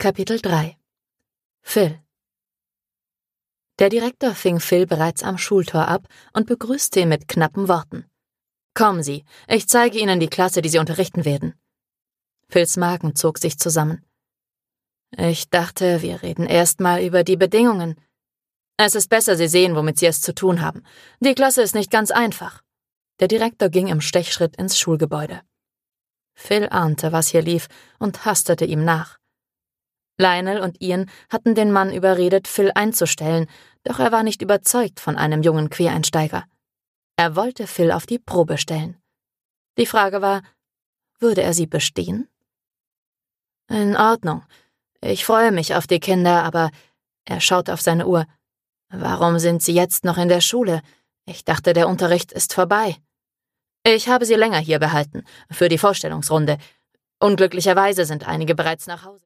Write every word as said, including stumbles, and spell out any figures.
Kapitel drei. Phil. Der Direktor fing Phil bereits am Schultor ab und begrüßte ihn mit knappen Worten. »Kommen Sie, ich zeige Ihnen die Klasse, die Sie unterrichten werden.« Phils Magen zog sich zusammen. »Ich dachte, wir reden erst mal über die Bedingungen. Es ist besser, Sie sehen, womit Sie es zu tun haben. Die Klasse ist nicht ganz einfach.« Der Direktor ging im Stechschritt ins Schulgebäude. Phil ahnte, was hier lief, und hastete ihm nach. Lionel und Ian hatten den Mann überredet, Phil einzustellen, doch er war nicht überzeugt von einem jungen Quereinsteiger. Er wollte Phil auf die Probe stellen. Die Frage war, würde er sie bestehen? »In Ordnung. Ich freue mich auf die Kinder, aber...« Er schaute auf seine Uhr. »Warum sind Sie jetzt noch in der Schule? Ich dachte, der Unterricht ist vorbei.« »Ich habe Sie länger hier behalten, für die Vorstellungsrunde. Unglücklicherweise sind einige bereits nach Hause.«